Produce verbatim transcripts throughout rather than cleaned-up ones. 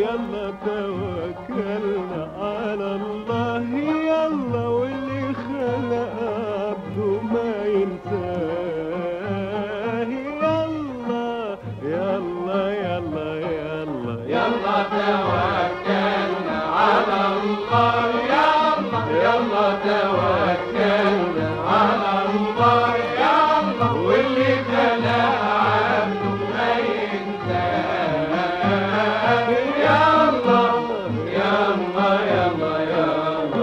يلا توكلنا على الله، يلا واللي خلق عبده ما ينساه. يلا يلا يلا يلا يلا توكلنا على الله، يلا يلا توكلنا على الله، يلا واللي خلق عبده ما ينساه. يلا يلا يلا يلا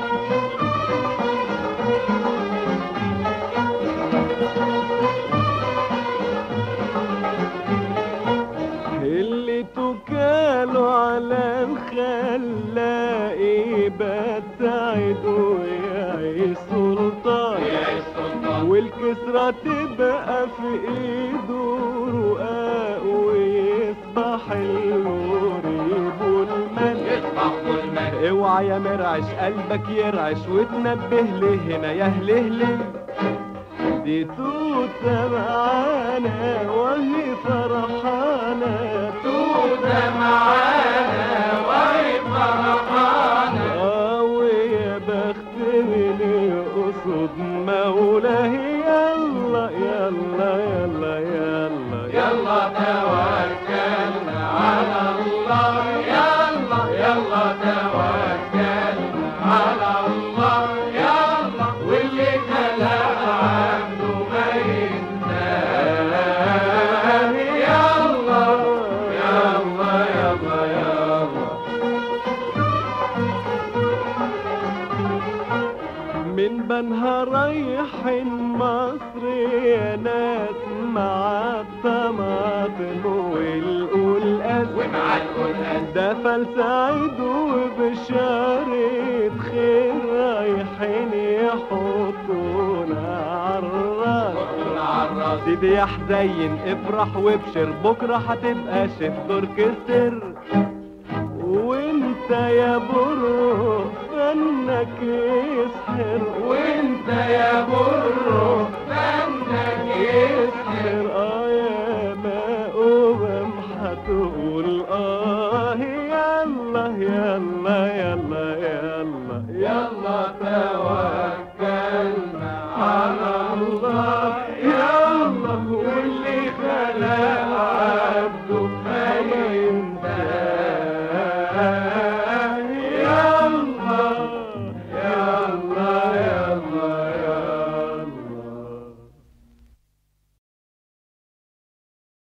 اللي توكلوا على الخلاق يبتعد ويعيش سلطان، والكسرة تبقى في ايده رقاق، ويصبح النور يبو الملك. اوعى يا مرعش قلبك يرعش وتنبه ليه هنا يا هلهلي، دي توتة معانا وهي فرحانة، توتة معانا وهي فرحانة. اه ويا بخت من يقصد مولاه. يلا يلا يلا يلا يلا توكلنا على الله، يلا يلا توكلنا على الله، يلا واللي خلق عبده ما ينساه. يلا يلا يلا يلا من بنها رايحين مصر يا ناس، مع الطماطم والقلقاس ومع القلقاس ده فلسعيد وبشارة خير، رايحين يحطونا عالراس. سيدي يا حزين افرح وابشر، بكرة هتبقى شيف اوركستر، وانت يا برو فنك يسحر، وانت يا برو فنك يسحر. اه يا مقوم هتقول اه. يلا يلا يلا يلا يلا توكل